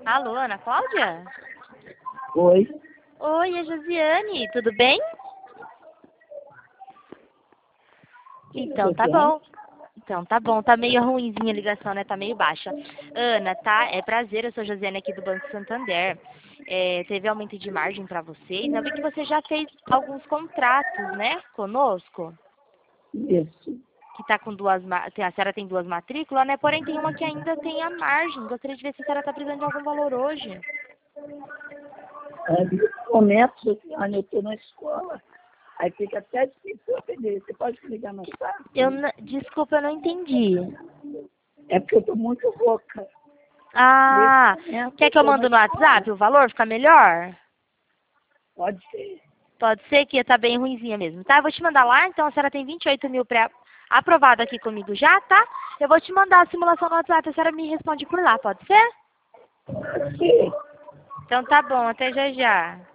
Alô, Ana Cláudia? Oi. Oi, é Josiane, tudo bem? Então tá bom. Então tá bom, tá meio ruinzinha a ligação, né? Tá meio baixa. Ana, tá? É prazer, eu sou Josiane aqui do Banco Santander. Teve aumento de margem para vocês. Eu vi que você já fez alguns contratos, né? Conosco. Isso. Que tá com a senhora tem duas matrículas, né? Porém tem uma que ainda tem a margem. Gostaria de ver se a senhora tá precisando de algum valor hoje. Nesse momento, Josiane, eu estou na escola. Aí fica até difícil atender. Você pode me ligar mais tarde? Desculpa, eu não entendi. É porque eu estou muito rouca. Ah, Nesse momento, quer que eu tô na mando no WhatsApp escola. o valor? Fica melhor? Pode ser. Pode ser que tá bem ruinzinha mesmo, tá? Eu vou te mandar lá, então a senhora tem 28 mil aprovado aqui comigo já, tá? Eu vou te mandar a simulação no WhatsApp, a senhora me responde por lá, pode ser? Pode ser. Então tá bom, até já já.